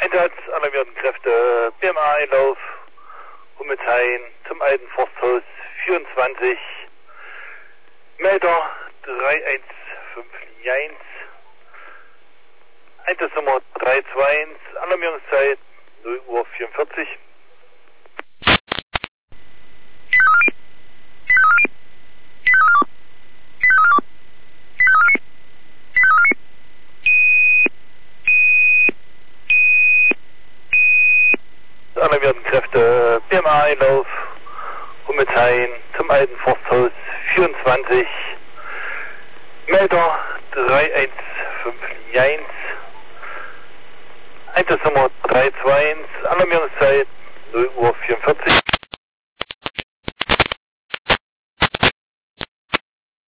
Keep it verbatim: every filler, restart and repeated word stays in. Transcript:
Einsatz, alarmierten Kräfte, B M A-Einlauf, Hummelshain zum alten Forsthaus vierundzwanzig, Melder drei eins fünf eins, Einsatznummer drei zwei eins, Alarmierungszeit null Uhr vierundvierzig. Alarmierten Kräfte, B M A-Einlauf, Hummelshain zum alten Forsthaus vierundzwanzig, Melder drei eins fünf eins, Einsatznummer drei zwei eins, Alarmierungszeit null Uhr vierundvierzig.